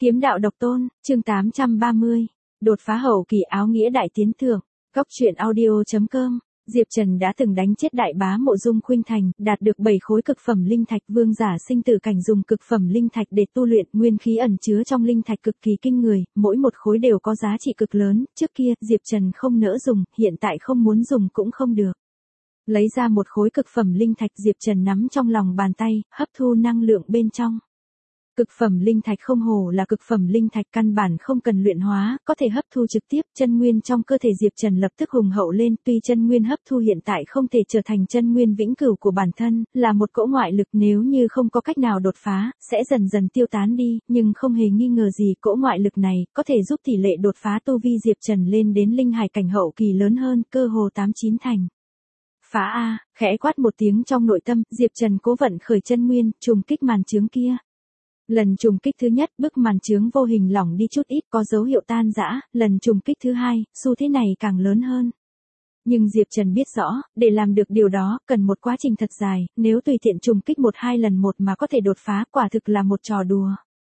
Kiếm đạo độc tôn, chương 830. Đột phá hậu kỳ áo nghĩa đại tiến thượng. Góc truyện audio.com. Diệp Trần đã từng đánh chết đại bá Mộ Dung Khuynh Thành, đạt được 7 khối cực phẩm linh thạch, vương giả sinh tử cảnh dùng cực phẩm linh thạch để tu luyện, nguyên khí ẩn chứa trong linh thạch cực kỳ kinh người, mỗi một khối đều có giá trị cực lớn, trước kia Diệp Trần không nỡ dùng, hiện tại không muốn dùng cũng không được. Lấy ra một khối cực phẩm linh thạch, Diệp Trần nắm trong lòng bàn tay, hấp thu năng lượng bên trong. Cực phẩm linh thạch không hổ là cực phẩm linh thạch, căn bản không cần luyện hóa, có thể hấp thu trực tiếp, chân nguyên trong cơ thể Diệp Trần lập tức hùng hậu lên, tuy chân nguyên hấp thu hiện tại không thể trở thành chân nguyên vĩnh cửu của bản thân, là một cỗ ngoại lực, nếu như không có cách nào đột phá, sẽ dần dần tiêu tán đi, nhưng không hề nghi ngờ gì cỗ ngoại lực này có thể giúp tỷ lệ đột phá tu vi Diệp Trần lên đến linh hải cảnh hậu kỳ lớn hơn, cơ hồ 8-9 thành. Phá A, khẽ quát một tiếng trong nội tâm, Diệp Trần cố vận khởi chân nguyên, trùng kích màn chướng kia. Lần trùng kích thứ nhất, bức màn chướng vô hình lỏng đi chút ít, có dấu hiệu tan rã, lần trùng kích thứ hai, xu thế này càng lớn hơn. Nhưng Diệp Trần biết rõ, để làm được điều đó, cần một quá trình thật dài, nếu tùy tiện trùng kích 1-2 lần một mà có thể đột phá, quả thực là một trò đùa.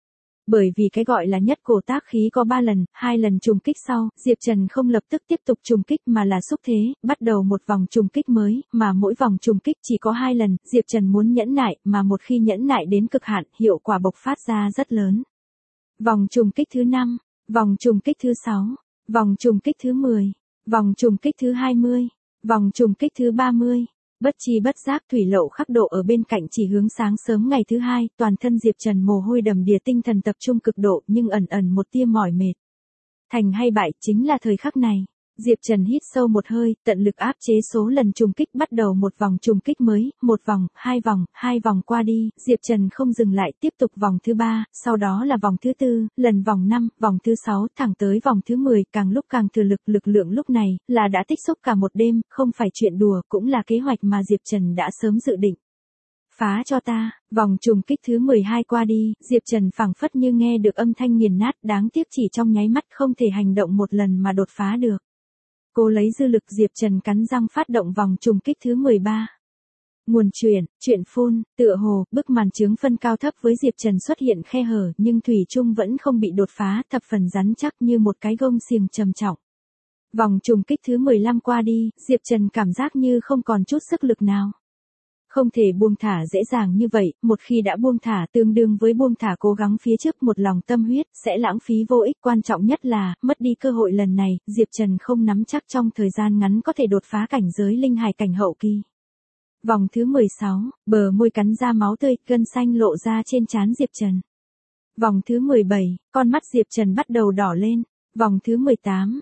Bởi vì cái gọi là nhất cổ tác khí có 3 lần, 2 lần trùng kích sau, Diệp Trần không lập tức tiếp tục trùng kích mà là xúc thế, bắt đầu một vòng trùng kích mới, mà mỗi vòng trùng kích chỉ có 2 lần, Diệp Trần muốn nhẫn nại, mà một khi nhẫn nại đến cực hạn, hiệu quả bộc phát ra rất lớn. Vòng trùng kích thứ 5, vòng trùng kích thứ 6, vòng trùng kích thứ 10, vòng trùng kích thứ 20, vòng trùng kích thứ 30. Bất chi bất giác thủy lậu khắc độ ở bên cạnh chỉ hướng sáng sớm ngày thứ 2, toàn thân Diệp Trần mồ hôi đầm đìa, tinh thần tập trung cực độ, nhưng ẩn ẩn một tia mỏi mệt. Thành hay bại chính là thời khắc này. Diệp Trần hít sâu một hơi, tận lực áp chế số lần trùng kích, bắt đầu một vòng trùng kích mới, một vòng, hai vòng qua đi, Diệp Trần không dừng lại, tiếp tục vòng thứ 3, sau đó là vòng thứ 4, lần vòng 5, vòng thứ 6, thẳng tới vòng thứ 10, càng lúc càng thừa lực, lực lượng lúc này là đã tích xúc cả một đêm, không phải chuyện đùa, cũng là kế hoạch mà Diệp Trần đã sớm dự định. Phá cho ta, vòng trùng kích thứ 12 qua đi, Diệp Trần phảng phất như nghe được âm thanh nghiền nát, đáng tiếc chỉ trong nháy mắt không thể hành động một lần mà đột phá được. Cô lấy dư lực, Diệp Trần cắn răng phát động vòng trùng kích thứ 13. Nguồn chuyện phun, tựa hồ, bức màn chướng phân cao thấp với Diệp Trần xuất hiện khe hở, nhưng thủy chung vẫn không bị đột phá, thập phần rắn chắc như một cái gông xiềng trầm trọng. Vòng trùng kích thứ 15 qua đi, Diệp Trần cảm giác như không còn chút sức lực nào. Không thể buông thả dễ dàng như vậy, một khi đã buông thả tương đương với buông thả cố gắng phía trước, một lòng tâm huyết, sẽ lãng phí vô ích, quan trọng nhất là, mất đi cơ hội lần này, Diệp Trần không nắm chắc trong thời gian ngắn có thể đột phá cảnh giới linh hải cảnh hậu kỳ. Vòng thứ 16, bờ môi cắn ra máu tươi, gân xanh lộ ra trên trán Diệp Trần. Vòng thứ 17, con mắt Diệp Trần bắt đầu đỏ lên. Vòng thứ 18,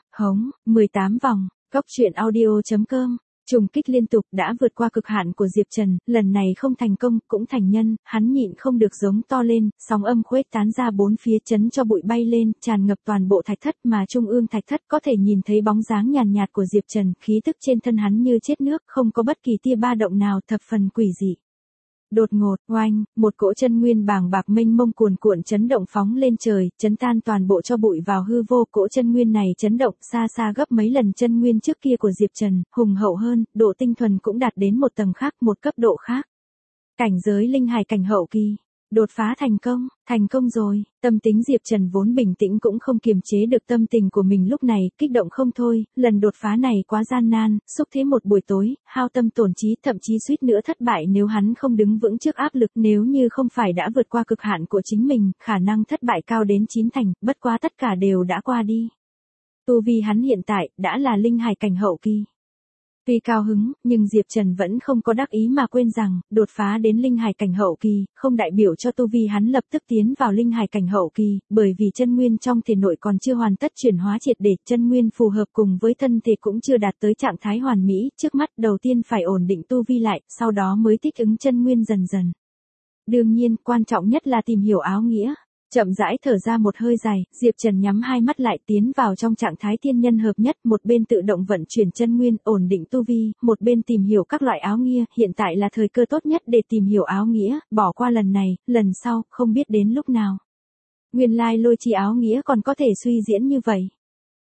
18 vòng, góc truyện audio.com. Trùng kích liên tục đã vượt qua cực hạn của Diệp Trần, lần này không thành công, cũng thành nhân, hắn nhịn không được giống to lên, sóng âm khuếch tán ra bốn phía, chấn cho bụi bay lên, tràn ngập toàn bộ thạch thất, mà trung ương thạch thất có thể nhìn thấy bóng dáng nhàn nhạt của Diệp Trần, khí tức trên thân hắn như chết nước, không có bất kỳ tia ba động nào, thập phần quỷ dị. Đột ngột, oanh, một cỗ chân nguyên bàng bạc mênh mông cuồn cuộn chấn động phóng lên trời, chấn tan toàn bộ cho bụi vào hư vô, cỗ chân nguyên này chấn động xa xa gấp mấy lần chân nguyên trước kia của Diệp Trần, hùng hậu hơn, độ tinh thuần cũng đạt đến một tầng khác, một cấp độ khác. Cảnh giới linh hải cảnh hậu kỳ. Đột phá thành công rồi, tâm tính Diệp Trần vốn bình tĩnh cũng không kiềm chế được tâm tình của mình lúc này, kích động không thôi, lần đột phá này quá gian nan, xúc thế một buổi tối, hao tâm tổn trí, thậm chí suýt nữa thất bại nếu hắn không đứng vững trước áp lực, nếu như không phải đã vượt qua cực hạn của chính mình, khả năng thất bại cao đến 9 thành, bất quá tất cả đều đã qua đi. Tu vi hắn hiện tại, đã là linh hải cảnh hậu kỳ. Tuy cao hứng, nhưng Diệp Trần vẫn không có đắc ý mà quên rằng, đột phá đến linh hải cảnh hậu kỳ, không đại biểu cho tu vi hắn lập tức tiến vào linh hải cảnh hậu kỳ, bởi vì chân nguyên trong thể nội còn chưa hoàn tất chuyển hóa triệt để, chân nguyên phù hợp cùng với thân thể cũng chưa đạt tới trạng thái hoàn mỹ, trước mắt đầu tiên phải ổn định tu vi lại, sau đó mới thích ứng chân nguyên dần dần. Đương nhiên, quan trọng nhất là tìm hiểu áo nghĩa. Chậm rãi thở ra một hơi dài, Diệp Trần nhắm hai mắt lại, tiến vào trong trạng thái thiên nhân hợp nhất, một bên tự động vận chuyển chân nguyên, ổn định tu vi, một bên tìm hiểu các loại áo nghĩa, hiện tại là thời cơ tốt nhất để tìm hiểu áo nghĩa, bỏ qua lần này, lần sau, không biết đến lúc nào. Nguyên lai lôi chi áo nghĩa còn có thể suy diễn như vậy.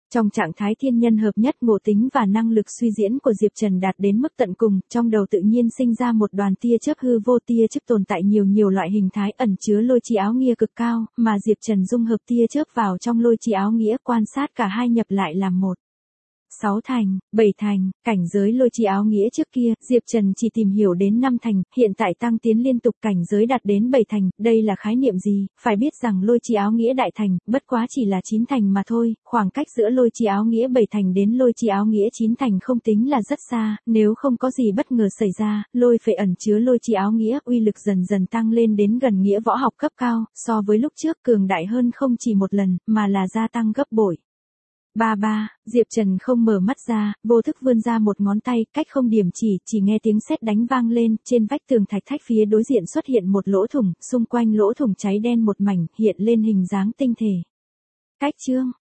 Trong trạng thái thiên nhân hợp nhất, ngộ tính và năng lực suy diễn của Diệp Trần đạt đến mức tận cùng, trong đầu tự nhiên sinh ra một đoàn tia chớp hư vô, tia chớp tồn tại nhiều loại hình thái ẩn chứa lôi chi áo nghĩa cực cao, mà Diệp Trần dung hợp tia chớp vào trong lôi chi áo nghĩa, quan sát cả hai nhập lại làm một. 6 thành, 7 thành, cảnh giới lôi chi áo nghĩa trước kia, Diệp Trần chỉ tìm hiểu đến 5 thành, hiện tại tăng tiến liên tục, cảnh giới đạt đến 7 thành, đây là khái niệm gì? Phải biết rằng lôi chi áo nghĩa đại thành, bất quá chỉ là 9 thành mà thôi, khoảng cách giữa lôi chi áo nghĩa 7 thành đến lôi chi áo nghĩa 9 thành không tính là rất xa, nếu không có gì bất ngờ xảy ra, lôi phệ ẩn chứa lôi chi áo nghĩa, uy lực dần dần tăng lên đến gần nghĩa võ học cấp cao, so với lúc trước cường đại hơn không chỉ một lần, mà là gia tăng gấp bội. Ba, Diệp Trần không mở mắt ra, vô thức vươn ra một ngón tay, cách không điểm chỉ nghe tiếng sét đánh vang lên, trên vách tường thạch thách phía đối diện xuất hiện một lỗ thủng, xung quanh lỗ thủng cháy đen một mảnh, hiện lên hình dáng tinh thể. Cách chương